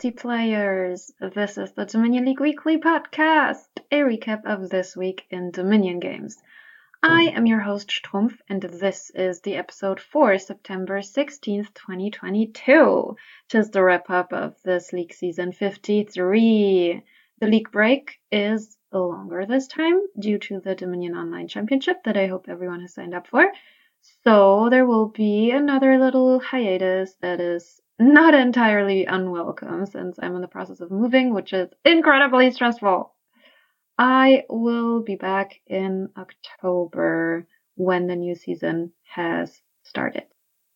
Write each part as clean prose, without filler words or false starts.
Dusty Players. This is the Dominion League Weekly Podcast, a recap of this week in Dominion games. I am your host Strumpf, and this is the episode for September 16th, 2022. Tis the wrap-up of this league season 53. The league break is longer this time due to the Dominion Online Championship that I hope everyone has signed up for. So there will be another little hiatus that is not entirely unwelcome since I'm in the process of moving, which is incredibly stressful. I will be back in October when the new season has started.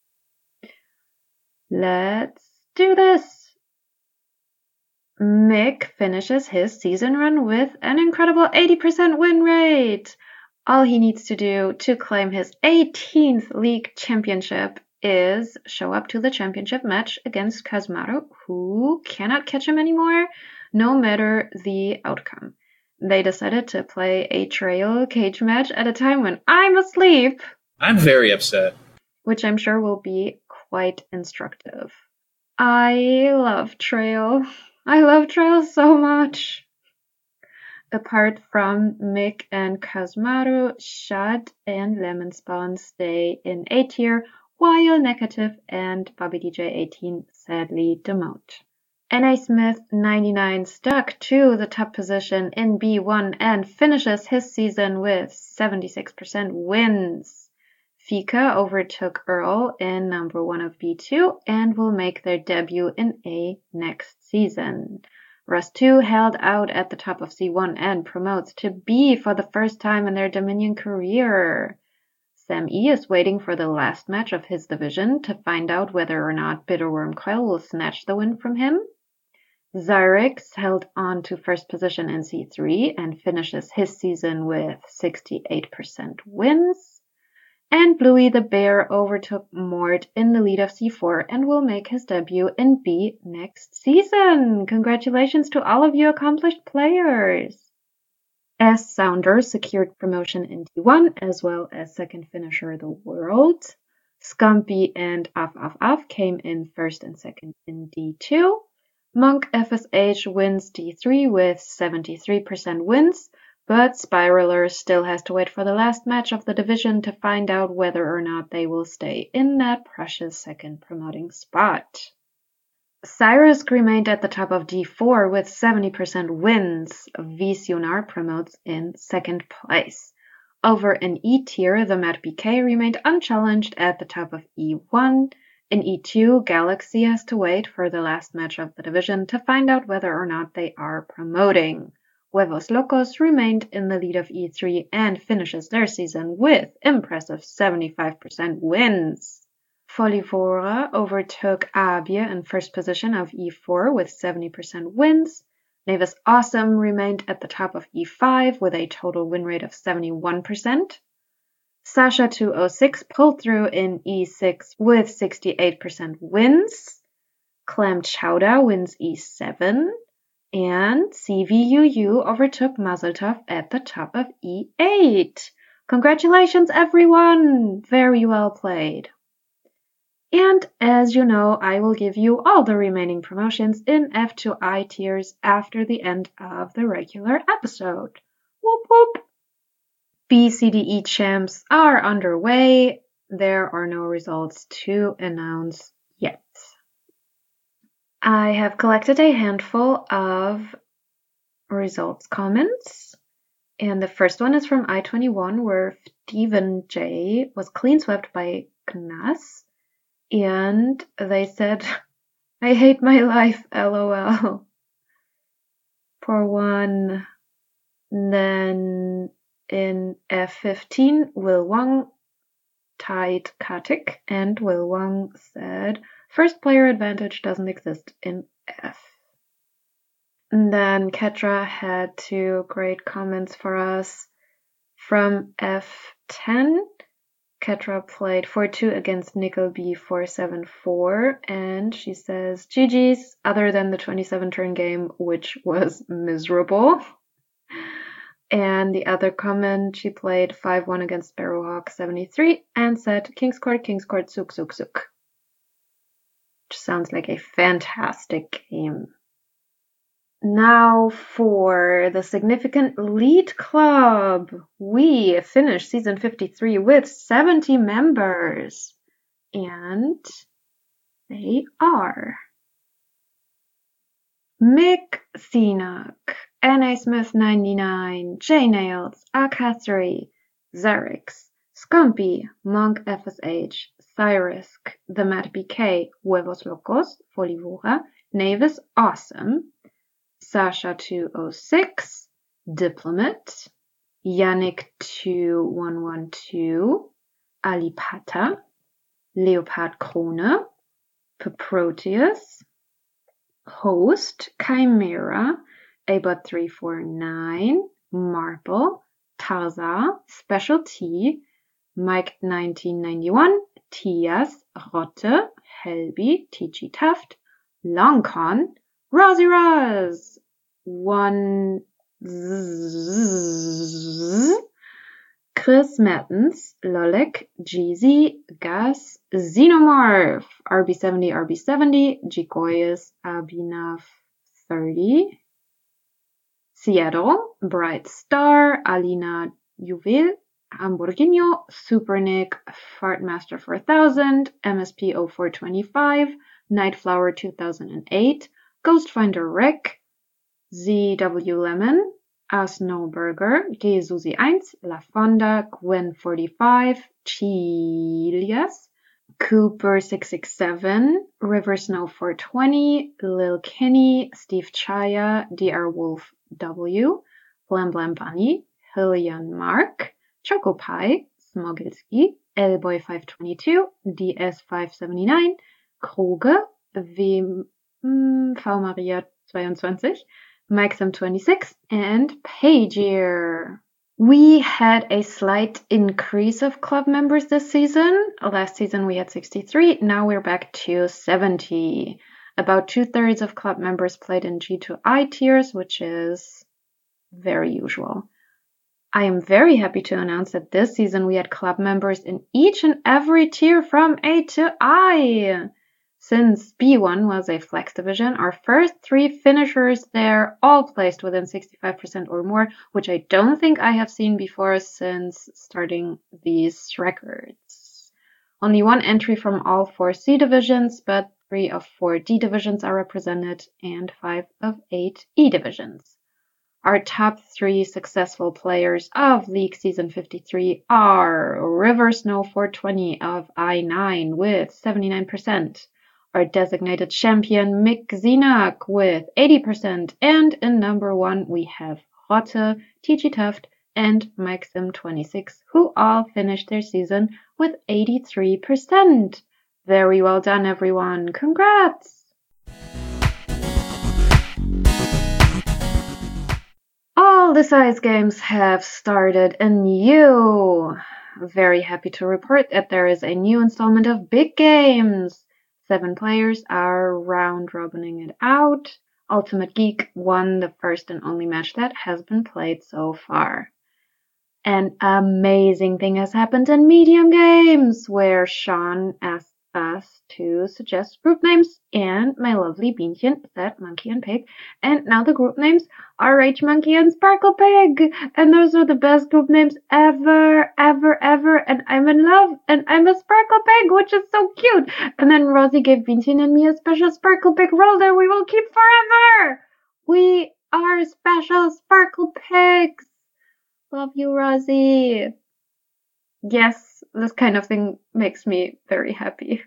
Let's do this! Mick finishes his season run with an incredible 80% win rate. All he needs to do to claim his 18th league championship is show up to the championship match against Kazmaru, who cannot catch him anymore, no matter the outcome. They decided to play a trail cage match at a time when I'm asleep. I'm very upset. Which I'm sure will be quite instructive. I love trail. I love trail so much. Apart from Mick and Kazmaru, Shad and Lemonspawn stay in A tier, while Negative and Bobby DJ 18 sadly demote. N.A. Smith 99 stuck to the top position in B1 and finishes his season with 76% wins. Fika overtook Earl in number 1 of B2 and will make their debut in A next season. Rust 2 held out at the top of C1 and promotes to B for the first time in their Dominion career. Sam E is waiting for the last match of his division to find out whether or not Bitterworm Coil will snatch the win from him. Zyrix held on to first position in C3 and finishes his season with 68% wins. And Bluey the Bear overtook Mort in the lead of C4 and will make his debut in B next season. Congratulations to all of you accomplished players! S Sounder secured promotion in D1 as well as second finisher of the world. Scumpy and Af came in first and second in D2. Monk FSH wins D3 with 73% wins. But Spiraler still has to wait for the last match of the division to find out whether or not they will stay in that precious second promoting spot. Cyrus remained at the top of D4 with 70% wins. VCUNAR promotes in second place. Over in E tier, the Matt BK remained unchallenged at the top of E1. In E2, Galaxy has to wait for the last match of the division to find out whether or not they are promoting. Huevos Locos remained in the lead of E3 and finishes their season with impressive 75% wins. Folivora overtook Abia in first position of E4 with 70% wins. Navis Awesome remained at the top of E5 with a total win rate of 71%. Sasha 206 pulled through in E6 with 68% wins. Clam Chowda wins E7. And CVUU overtook Mazeltov at the top of E8. Congratulations, everyone! Very well played. And as you know, I will give you all the remaining promotions in F2I tiers after the end of the regular episode. Whoop whoop! BCDE champs are underway. There are no results to announce yet. I have collected a handful of results comments, and the first one is from I21 where Steven J was clean swept by Knas, and they said, I hate my life, lol. For one. Then in F15, Will Wang tied Katik, and Will Wang said, first player advantage doesn't exist in F. And then Ketra had 2 great comments for us. From F10, Ketra played 4-2 against Nickel B 4-7-4, and she says, GG's, other than the 27 turn game, which was miserable. And the other comment, she played 5-1 against Sparrowhawk 73 and said, King's Court, suk. Which sounds like a fantastic game. Now for the significant lead club. We finished season 53 with 70 members. And they are Mick Cenac, N.A. Smith 99, J Nails, Akathri, Xerix, Scumpy, Monk FSH, Cyrisk, The Matt BK, Huevos Locos, Folivora, Navis Awesome, Sasha 206, Diplomat, Yannick 2112, Alipata, Leopard Krone, Paproteus, Host, Chimera, Abot349, Marple, Tarza, Special T, Mike 1991, Tias, Rotte, Helby, TG Taft, Longcon, Rosie Raz, One Chris Mertens, Lolek, Jeezy, Gas, Xenomorph, RB70, Gigoyes, Abinav30, Seattle, Bright Star, Alina Juvel, Hamburguinho, Supernick, Fartmaster 4000, MSP 0425, Nightflower 2008, Ghostfinder Rick, ZW Lemon, Asnoburger, Gesusi 1, La Fonda, Gwen 45, Chilias, Cooper 667, River Snow 420, Lil Kenny, Steve Chaya, DR Wolf W, Blam Blam Bunny, Hillian Mark, Choco Pie, Smogelski, Elboy 522, DS 579, Kruge, V Maria 22, Maxim 26, and Pagier. We had a slight increase of club members this season. Last season we had 63, now we're back to 70. About 2/3 of club members played in G2I tiers, which is very usual. I am very happy to announce that this season we had club members in each and every tier from A to I. Since B1 was a flex division, our first 3 finishers there all placed within 65% or more, which I don't think I have seen before since starting these records. Only 1 entry from all 4 C divisions, but 3 of 4 D divisions are represented and 5 of 8 E divisions. Our top 3 successful players of League Season 53 are River Snow 420 of I9 with 79%, our designated champion Mick Cenac with 80%, and in number 1 we have Rotte, TG Taft, and Maxim26, who all finished their season with 83%. Very well done, everyone. Congrats! All the size games have started anew. Very happy to report that there is a new installment of Big Games. 7 players are round-robining it out. Ultimate Geek won the first and only match that has been played so far. An amazing thing has happened in Medium Games, where Sean asked us to suggest group names, and my lovely Bienchen said Monkey and Pig, and now the group names are Rage Monkey and Sparkle Pig, and those are the best group names ever, and I'm in love, and I'm a Sparkle Pig, which is so cute. And then Rosie gave Bienchen and me a special Sparkle Pig roll that we will keep forever. We are special Sparkle Pigs. Love you, Rosie. Yes, this kind of thing makes me very happy.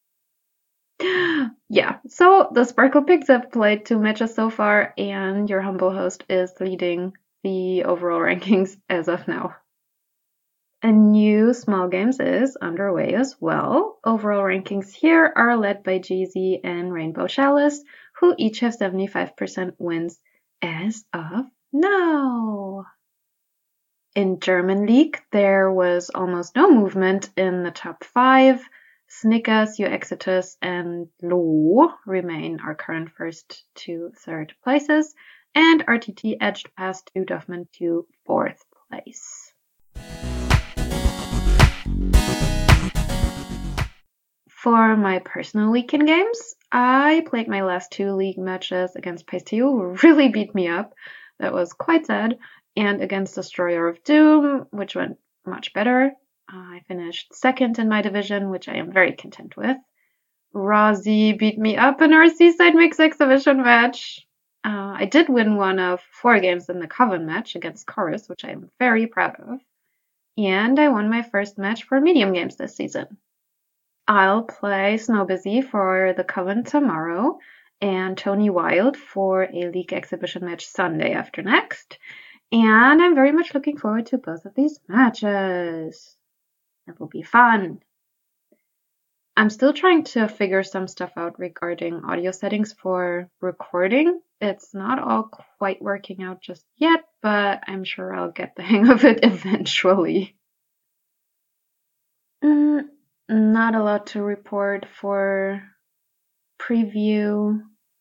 Yeah, so the Sparkle Pigs have played 2 matches so far, and your humble host is leading the overall rankings as of now. A new Small Games is underway as well. Overall rankings here are led by Jeezy and Rainbow Chalice, who each have 75% wins as of now. In German League, there was almost no movement in the top 5. Snickers, Uexitus, and Lo remain our current first to third places, and RTT edged past 2 Duffman to 4th place. For my personal weekend games, I played my last 2 league matches against Paisteo, who really beat me up. That was quite sad. And against Destroyer of Doom, which went much better. I finished second in my division, which I am very content with. Rozzy beat me up in our Seaside Mix exhibition match. I did win one of 4 games in the Coven match against Chorus, which I am very proud of. And I won my first match for medium games this season. I'll play Snowbusy for the Coven tomorrow and Tony Wild for a league exhibition match Sunday after next. And I'm very much looking forward to both of these matches. It will be fun. I'm still trying to figure some stuff out regarding audio settings for recording. It's not all quite working out just yet, but I'm sure I'll get the hang of it eventually. Not a lot to report for preview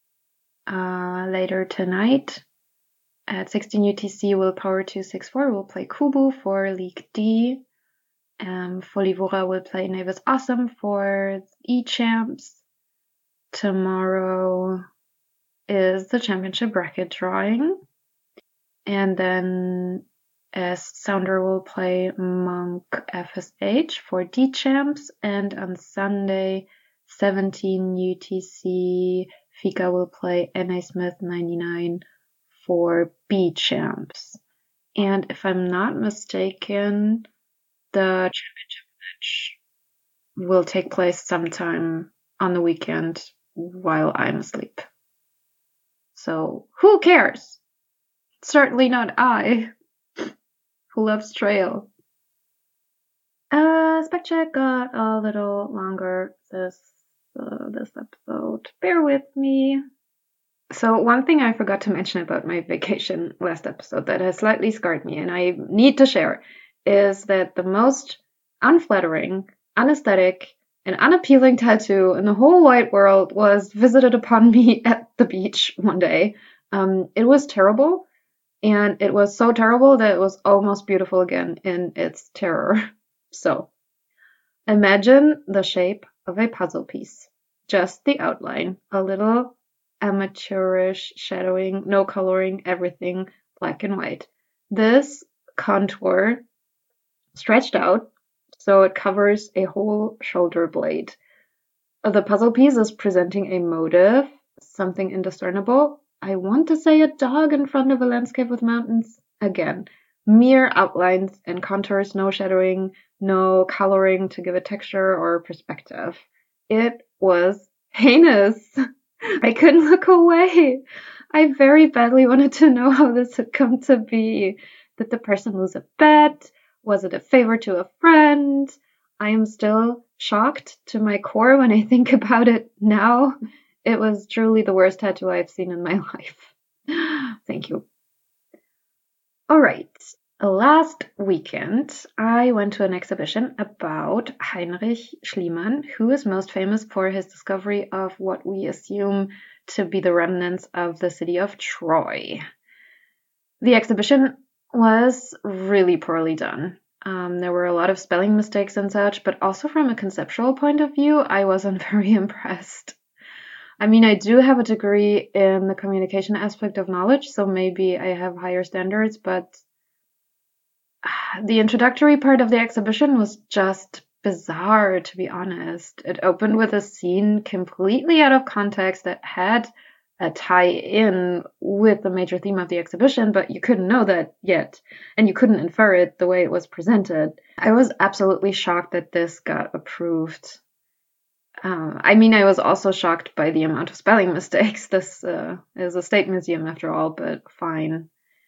later tonight. At 16 UTC, Willpower 264 will play Kubu for League D. Folivora will play Navis Awesome for E-Champs. Tomorrow is the championship bracket drawing. And then Sounder will play Monk FSH for D-Champs. And on Sunday, 17 UTC, Fika will play NA Smith 99 for B-Champs. And if I'm not mistaken, the championship match will take place sometime on the weekend while I'm asleep. So who cares? Certainly not I, who loves Trail. Spec check got a little longer this episode. Bear with me. So one thing I forgot to mention about my vacation last episode that has slightly scarred me and I need to share is that the most unflattering, unaesthetic, and unappealing tattoo in the whole wide world was visited upon me at the beach one day. It was terrible, and it was so terrible that it was almost beautiful again in its terror. So, imagine the shape of a puzzle piece. Just the outline, a little amateurish shadowing, no coloring, everything black and white. This contour stretched out so it covers a whole shoulder blade. The puzzle piece is presenting a motive, something indiscernible. I want to say a dog in front of a landscape with mountains. Again, mere outlines and contours, no shadowing, no coloring to give it texture or perspective. It was heinous. I couldn't look away. I very badly wanted to know how this had come to be. Did the person lose a bet? Was it a favor to a friend? I am still shocked to my core when I think about it now. It was truly the worst tattoo I've seen in my life. Thank you. All right. Last weekend, I went to an exhibition about Heinrich Schliemann, who is most famous for his discovery of what we assume to be the remnants of the city of Troy. The exhibition was really poorly done. There were a lot of spelling mistakes and such, but also from a conceptual point of view, I wasn't very impressed. I mean, I do have a degree in the communication aspect of knowledge, so maybe I have higher standards, but the introductory part of the exhibition was just bizarre, to be honest. It opened with a scene completely out of context that had a tie-in with the major theme of the exhibition, but you couldn't know that yet, and you couldn't infer it the way it was presented. I was absolutely shocked that this got approved. I mean, I was also shocked by the amount of spelling mistakes. This is a state museum after all, but fine.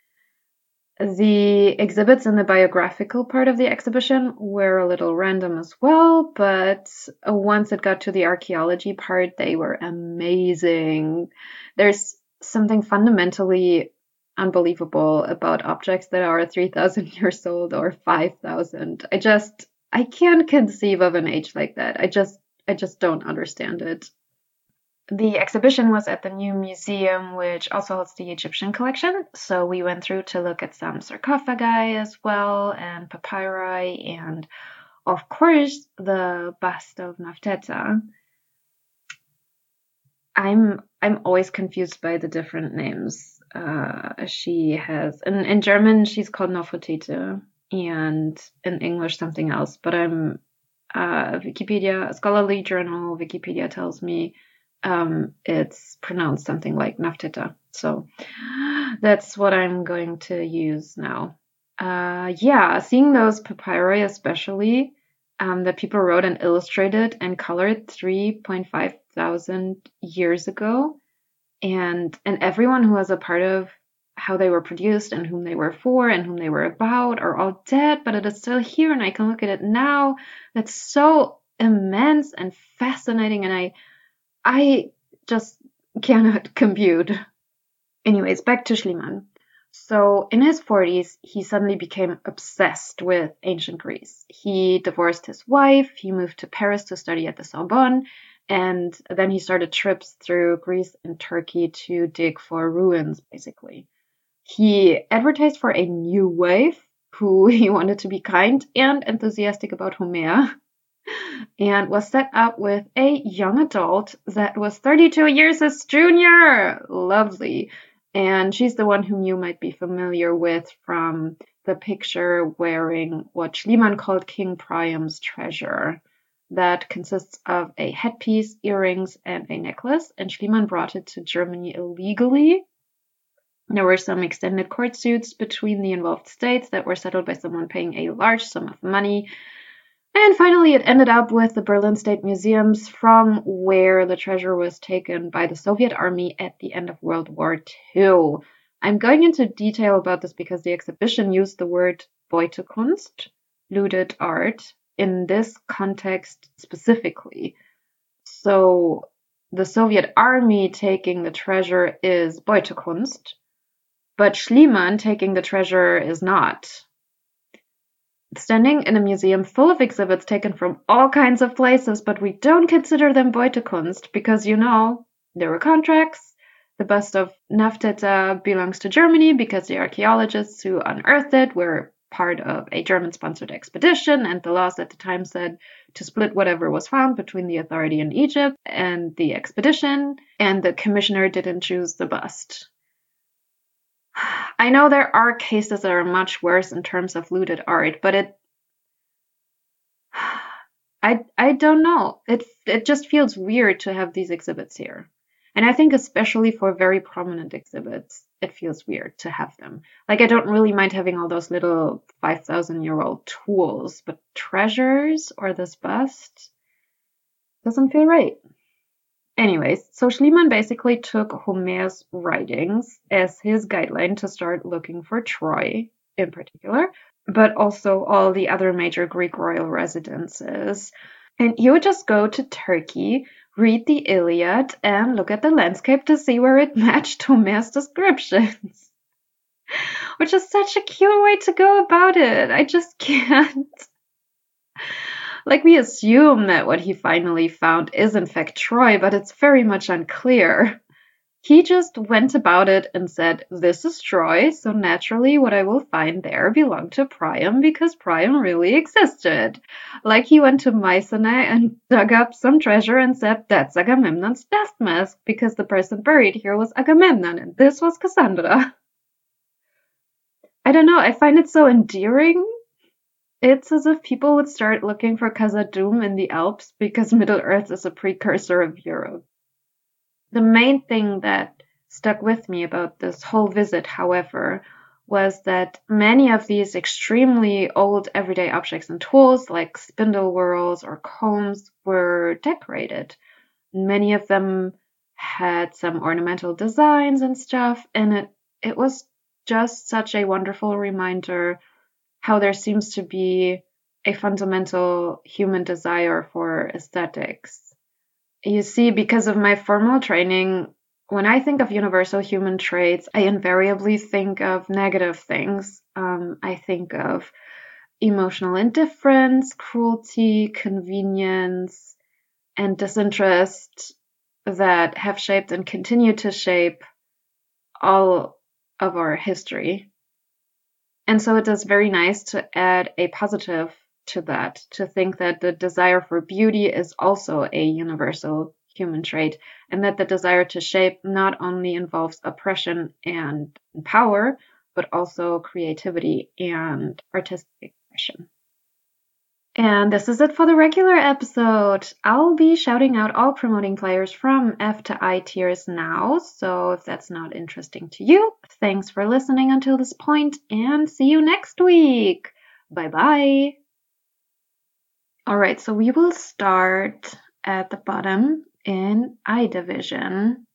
The exhibits in the biographical part of the exhibition were a little random as well, but once it got to the archaeology part, they were amazing. There's something fundamentally unbelievable about objects that are 3,000 years old or 5,000. I can't conceive of an age like that. I just don't understand it. The exhibition was at the new museum, which also holds the Egyptian collection. So we went through to look at some sarcophagi as well, and papyri, and of course the bust of Nefertiti. I'm always confused by the different names. She has in German she's called Nofretete, and in English something else. But I'm Wikipedia scholarly journal Wikipedia tells me it's pronounced something like Nafteta. So that's what I'm going to use now. Yeah, seeing those papyri especially that people wrote and illustrated and colored 3.5 thousand years ago, and everyone who was a part of how they were produced and whom they were for and whom they were about are all dead, but it is still here and I can look at it now. That's so immense and fascinating, and I just cannot compute. Anyways, back to Schliemann. So in his 40s, he suddenly became obsessed with ancient Greece. He divorced his wife, he moved to Paris to study at the Sorbonne, and then he started trips through Greece and Turkey to dig for ruins, basically. He advertised for a new wife who he wanted to be kind and enthusiastic about Homer, and was set up with a young adult that was 32 years his junior. Lovely. And she's the one whom you might be familiar with from the picture wearing what Schliemann called King Priam's treasure. That consists of a headpiece, earrings, and a necklace. And Schliemann brought it to Germany illegally. There were some extended court suits between the involved states that were settled by someone paying a large sum of money. And finally, it ended up with the Berlin State Museums, from where the treasure was taken by the Soviet army at the end of World War II. I'm going into detail about this because the exhibition used the word Beutekunst, looted art, in this context specifically. So the Soviet army taking the treasure is Beutekunst, but Schliemann taking the treasure is not. Standing in a museum full of exhibits taken from all kinds of places, but we don't consider them Beutekunst because, there were contracts. The bust of Nafteta belongs to Germany because the archaeologists who unearthed it were part of a German-sponsored expedition, and the laws at the time said to split whatever was found between the authority in Egypt and the expedition, and the commissioner didn't choose the bust. I know there are cases that are much worse in terms of looted art, but I don't know. It just feels weird to have these exhibits here. And I think especially for very prominent exhibits, it feels weird to have them. Like, I don't really mind having all those little 5,000-year-old tools, but treasures or this bust doesn't feel right. Anyways, so Schliemann basically took Homer's writings as his guideline to start looking for Troy in particular, but also all the other major Greek royal residences. And he would just go to Turkey, read the Iliad, and look at the landscape to see where it matched Homer's descriptions. Which is such a cute way to go about it. I just can't. Like, we assume that what he finally found is in fact Troy, but it's very much unclear. He just went about it and said, this is Troy, so naturally what I will find there belonged to Priam because Priam really existed. Like, he went to Mycenae and dug up some treasure and said, that's Agamemnon's death mask because the person buried here was Agamemnon and this was Cassandra. I don't know, I find it so endearing. It's as if people would start looking for Khazad-dûm in the Alps because Middle-earth is a precursor of Europe. The main thing that stuck with me about this whole visit, however, was that many of these extremely old everyday objects and tools, like spindle whorls or combs, were decorated. Many of them had some ornamental designs and stuff, and it was just such a wonderful reminder how there seems to be a fundamental human desire for aesthetics. You see, because of my formal training, when I think of universal human traits, I invariably think of negative things. I think of emotional indifference, cruelty, convenience, and disinterest that have shaped and continue to shape all of our history. And so it is very nice to add a positive to that, to think that the desire for beauty is also a universal human trait, and that the desire to shape not only involves oppression and power, but also creativity and artistic expression. And this is it for the regular episode. I'll be shouting out all promoting players from F to I tiers now, so if that's not interesting to you, thanks for listening until this point, and see you next week. Bye-bye. Alright, so we will start at the bottom in I division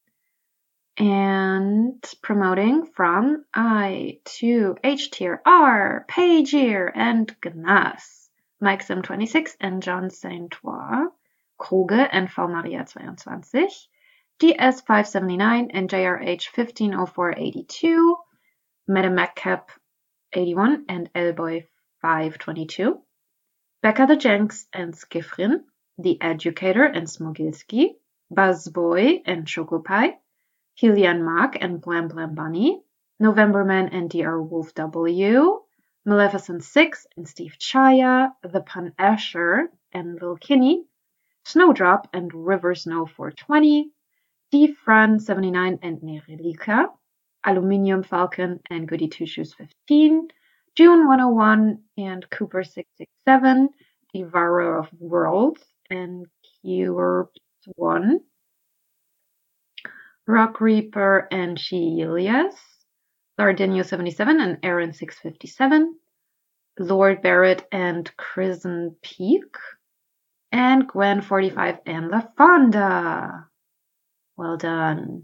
and promoting from I to H tier are Pagier and Gnas. Mike Sim 26 and John Saint-Trois, Kruge and V Maria 22, DS 579 and JRH 150482, Meta Macap 81 and Elboy 522, Becca the Jenks and Skifrin, The Educator and Smogilski, Buzzboy and Chocopie, Helian Mark and Blam Blam Bunny, Novemberman and Dr. Wolf W, Maleficent 6 and Steve Chaya, The Pun Asher and Lil Kinney, Snowdrop and River Snow 420, D Fran 79 and Nerelika, Aluminium Falcon and Goody Two Shoes 15, June 101 and Cooper 667, Devourer of Worlds and Cure 1, Rock Reaper and Sheelias, Lardinio 77 and Aaron 657, Lord Barrett and Crimson Peak, and Gwen 45 and La Fonda. Well done.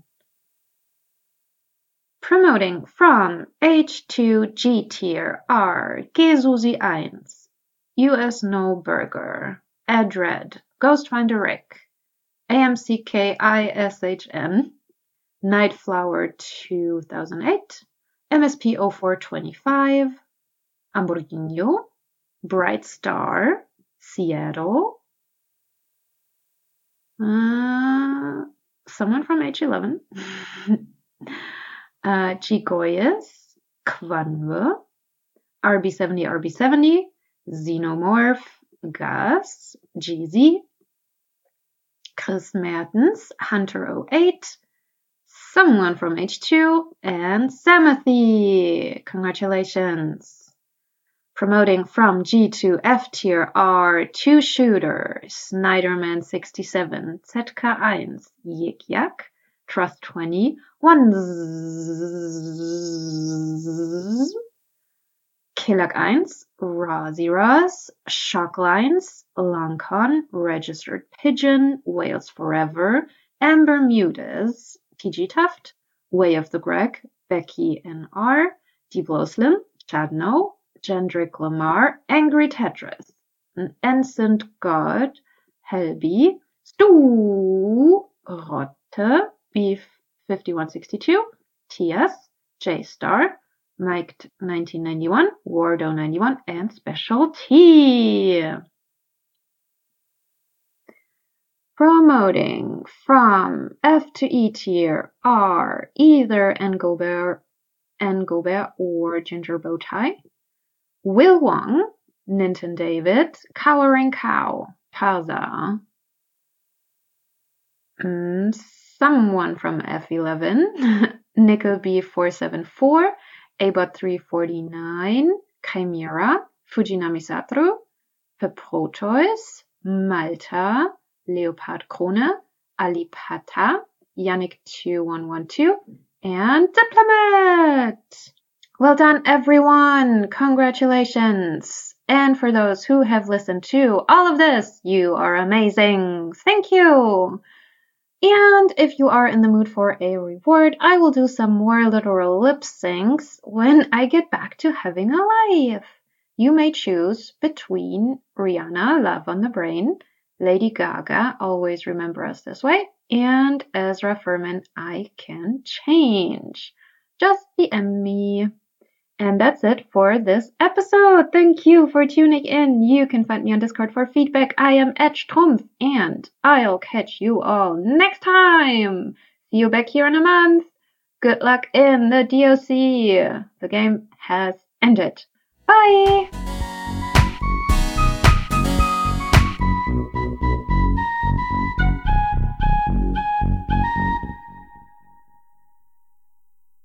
Promoting from H to G tier are Gesusi 1, US No Burger, Edred, Ghostfinder Rick, AMCKISHN, Nightflower 2008, MSP 0425, Hamburguinho, Bright Star, Seattle, someone from H11, Gigoyes, Kwanwe, RB70, Xenomorph, Gus, Jeezy, Chris Mertens, Hunter 08, someone from H2, and Samathy. Congratulations. Promoting from G to F tier are Two Shooters, Snyderman 67, Zetka 1, Yik Yak, Trust 20, Killag 1, Razi Raz, Shocklines, Longcon, Registered Pigeon, Wales Forever, Amber Mudas, TG Tuft, Way of the Greg, Becky NR, Diblo Slim, Chadno, Jendrick Lamar, Angry Tetris, Ancient God, Helby, Stu, Rotte, Beef 5162, TS, J-Star, Mike 1991, Wardo 91, and Special T. Promoting from F to E tier are either Ngobert or Ginger Bowtie, Will Wong, Ninten David, Cowering Cow, Taza, someone from F11, Nickel B474, Abot 349, Chimera, Fujinami Satru, Peprotois, Malta, Leopard Krone, Alipata, Yannick 2112, and Diplomat! Well done, everyone! Congratulations! And for those who have listened to all of this, you are amazing! Thank you! And if you are in the mood for a reward, I will do some more literal lip syncs when I get back to having a life. You may choose between Rihanna, Love on the Brain, Lady Gaga, Always Remember Us This Way, and Ezra Furman, I Can Change. Just DM me. And that's it for this episode. Thank you for tuning in. You can find me on Discord for feedback. I am @Trumpf, and I'll catch you all next time. See you back here in a month. Good luck in the DOC. The game has ended. Bye!